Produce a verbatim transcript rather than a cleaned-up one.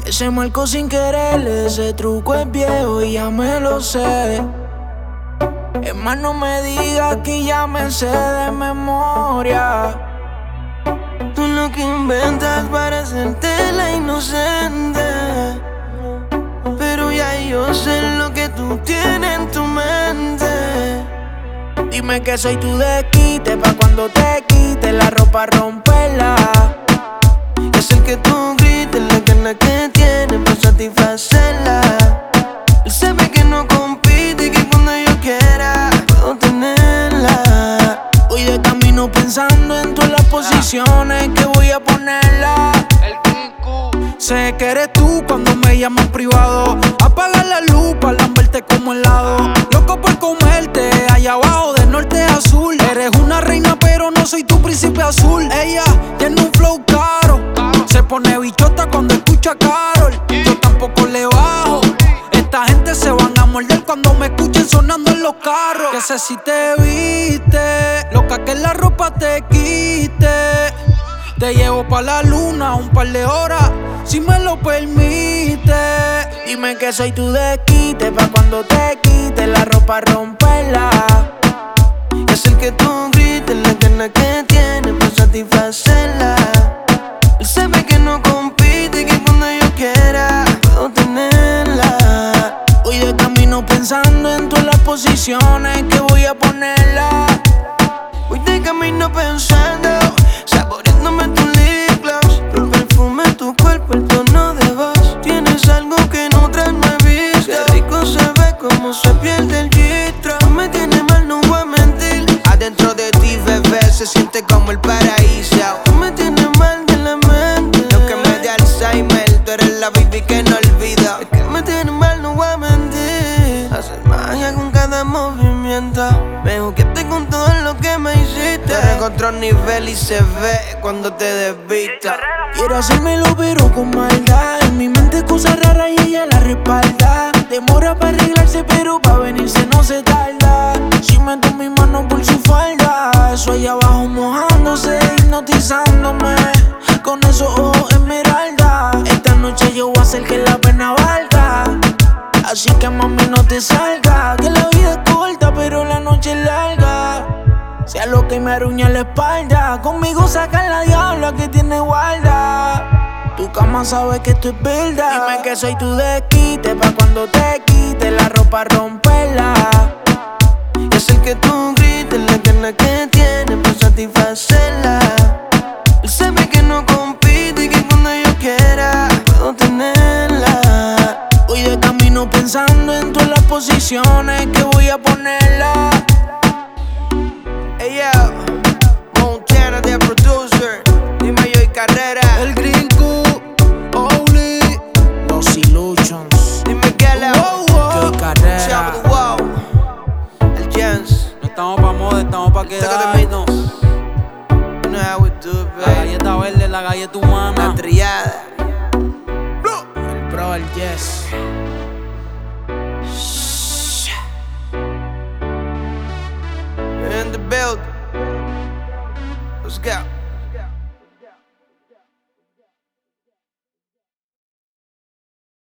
Se marcó sin querer, ese truco es viejo y ya me lo sé. Es más, no me digas que ya me sé de memoria. Tú lo que inventas para hacerte la inocente, pero ya yo sé lo que tú tienes en tu mente. Dime que soy tu desquite, pa' cuando te quites la ropa romperla. Es el que tú grites, la gana que tienes para satisfacerla. Él sabe que no compite y que cuando yo quiera puedo tenerla. Voy de camino pensando en todas las posiciones que voy a ponerla. El Kiko. Sé que eres tú cuando me llamas privado. Apaga la luz para lamberte como helado. Loco por comerte allá abajo de norte a sur. Eres una reina pero no soy tu príncipe azul. Ella tiene un flow caro, se pone bichota cuando escucha a Karol. Yo tampoco le bajo. Esta gente se van a morder cuando me escuchen sonando en los carros. Que sé si te viste, loca que la ropa te quite. Te llevo pa' la luna un par de horas, si me lo permite. Dime que soy tu desquite, pa' cuando te quites la ropa romperla. Es el que tú grites, la gana que tienes para satisfacerla. Él sabe que no compite y que cuando yo quiera puedo tenerla. Voy de camino pensando en todas las posiciones que voy a ponerla. Voy de camino pensando, saboreándome tu lip gloss, el perfume de tu cuerpo, el tono de voz. Tienes algo que en otras no he visto. Qué rico se ve como se pierde el gistro. No me tiene mal, no voy a mentir. Adentro de ti, bebé, se siente como el paraíso. No me tiene mal de la mente. Y aunque me dé Alzheimer, tú eres la baby que no olvido. Es que me tiene mal, no voy a mentir. Haces magia con cada movimiento. Me juguete con todo lo que me hiciste. Tú eres otro nivel y se ve cuando te desvistas. Quiero hacérmelo pero con maldad. En mi mente cosas raras y ella la respalda. Demora para arreglarse pero pa' venirse no se tarda. Si meto mi mano por su falda, eso allá abajo mojándose, hipnotizándome con esos ojos esmeralda. Esta noche yo voy a hacer que la pena valga. Así que mami no te salga, que la vida es corta pero la noche es larga. Sea lo que me arruña la espalda, conmigo saca la diabla que tiene guarda. Tu cama sabe que esto es verdad. Dime que soy tu desquite, pa' cuando te quites la ropa romperla. Es el que tú grites, la gana que tienes para satisfacerla. Él sabe que no compite y que cuando yo quiera puedo tenerla. Voy de camino pensando en todas las posiciones que voy a ponerla. Ey yo, Montana the producer, dime yo y Carrera. El gringo, Oli, Los Illusions. Dime que la wow, wow. Joy Carrera. Wow. El Jens. No estamos pa' moda, estamos pa' quedarnos. You know how we do it, La baby. galleta verde, la galleta humana.